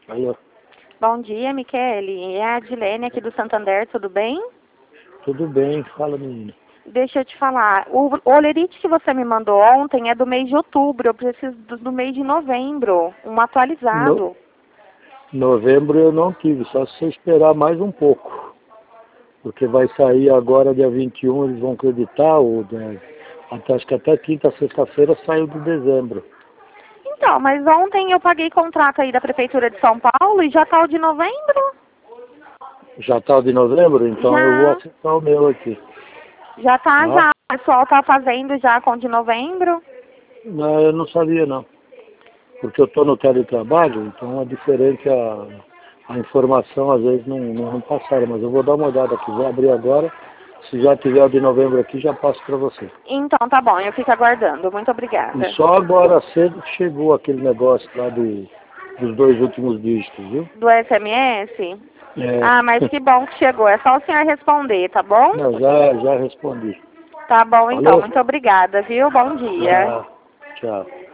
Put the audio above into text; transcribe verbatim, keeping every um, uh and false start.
Alô, Bom dia, Michele. É a Adilene aqui do Santander, tudo bem? tudo bem? Fala, menina. Deixa eu te falar. O o olerite que você me mandou ontem é do mês de outubro. Eu preciso do, do mês de novembro. Um No, atualizado. novembro eu não tive, só se você esperar mais um pouco. Porque vai sair agora, dia vinte e um, eles vão acreditar, ou, né, até, acho que até quinta, sexta-feira saiu de dezembro. Então, mas ontem eu paguei contrato aí da Prefeitura de São Paulo e já tá o de novembro? Já está o de novembro? Então eu vou Já. acessar o meu aqui. Já tá, Tá? já. O pessoal tá fazendo já com o de novembro. Não, eu não sabia não. Porque eu estou no teletrabalho, então é diferente a, a informação, às vezes não, não passaram, mas eu vou dar uma olhada aqui, vou abrir agora. Se já tiver o de novembro aqui, já passo para você. Então, tá bom. Eu fico aguardando. Muito E obrigada. só agora cedo que chegou aquele negócio lá do, dos dois últimos dígitos, viu? Do S M S? É. Ah, mas que bom que chegou. É só o senhor responder, tá bom? Não, já, já respondi. Tá bom, então. Falou? Muito obrigada, viu? Bom dia. Tchau. Tchau.